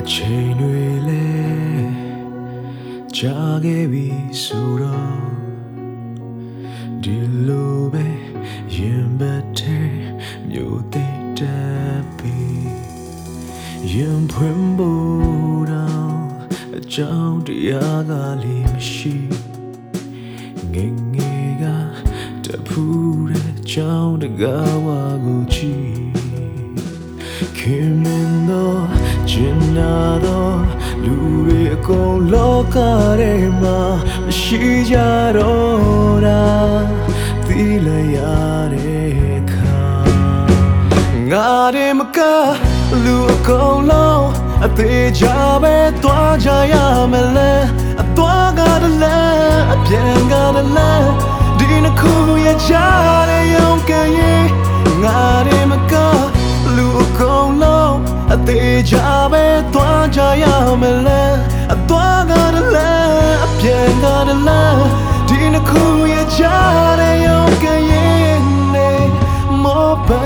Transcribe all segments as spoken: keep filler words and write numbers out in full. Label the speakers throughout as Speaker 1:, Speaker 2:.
Speaker 1: ချိန်တွေလဲကြာခဲ့ပြီဆိုတော့ဒီလိုပဲရင်ဘတ်ထဲမြို့သိပ်တက်ပြီးရင်ဖွင့်ဖို့တော့အကြောင်းတရားကလေးမရှိငယ်ငယ်ကတဖူးတဲ့ကြောင်းတကားဝါကိုကြည့်ခင်မင်းတော့ကျင်နာတော့လူတွေအကုန်လောကထဲမှာမရှိကြတော့တာသိလိုက်ရတဲ့ခါငါတွေမကလူအကုန်လုံးအသေးချပဲသွားကြရမလဲအသွားကတည်းကအပြန်ကတည်းဒီနှစ်ခုရဲ့ကြားတဲ့ရုံးကန်ရင်ငါတွေမကလူအကုန်လုံးအသေးချပဲသွားကြရမလဲအသွားကတည်းအပြန်ကတည်းဒီနှစ်ခုရဲ့ကြားတဲ့ရုံးကန်ရင်နေမောပ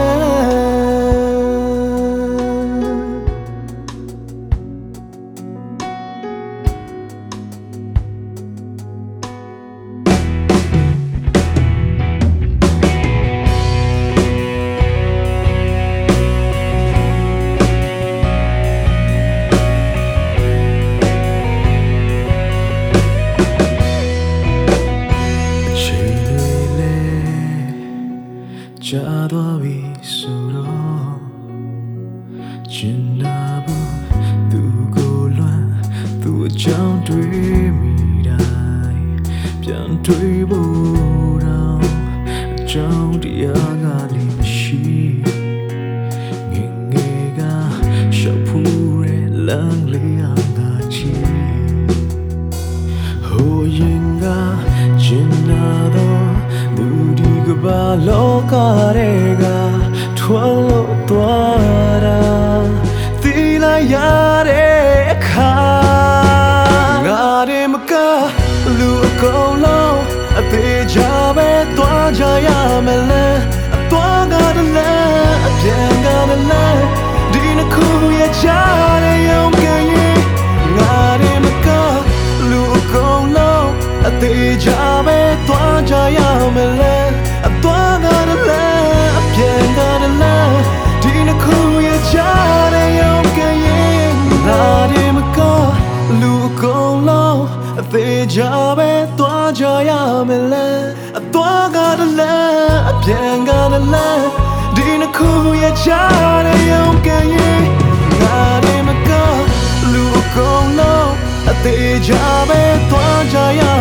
Speaker 1: ကြာသွားပြီဆိုတော့ကျင်နာဘူးသူကိုလွမ်းသူအကြောင်းတွေးမိတိုင်းပြန်တွေးဖို့တော့အကြောင်းတရားကလေးမရှိငယ်ငယ်ကရှောက်ဖူးတဲ့လမ်းလေးအောင်ငါချီဟိုရင်ကကျင်နာတော့လူဒီကဘာလောကတွေကထွန်းလို့သွားတာသိလိုက်ရတဲ့အခါငါတွေမကလူအကုန်လုံးအသေးချပဲသွားကြရမလဲအသွားကတည်းအပြန်ကတည်းဒီနှစ်ခုရဲ့ကြားတဲ့ရုံးကန်ရင်ငါတွေမကလူအကုန်လုံးအသေးချပဲသွားကြရမလဲအသွားကတည်းအပြန်ကတည်းဒီနှစ်ခုရဲ့ကြားတဲ့ရုံးကန်ရင်ငါတွေမကလူအကုန်လုံးအသေးချပဲသွားကြရမလဲအသွားကတည်းအပြန်ကတည်းဒီနှစ်ခုရဲ့ကြားတဲ့ရုံးကန်ရင်ငါတွေမကလူအကုန်လုံးအသေးချပဲသွားကြရ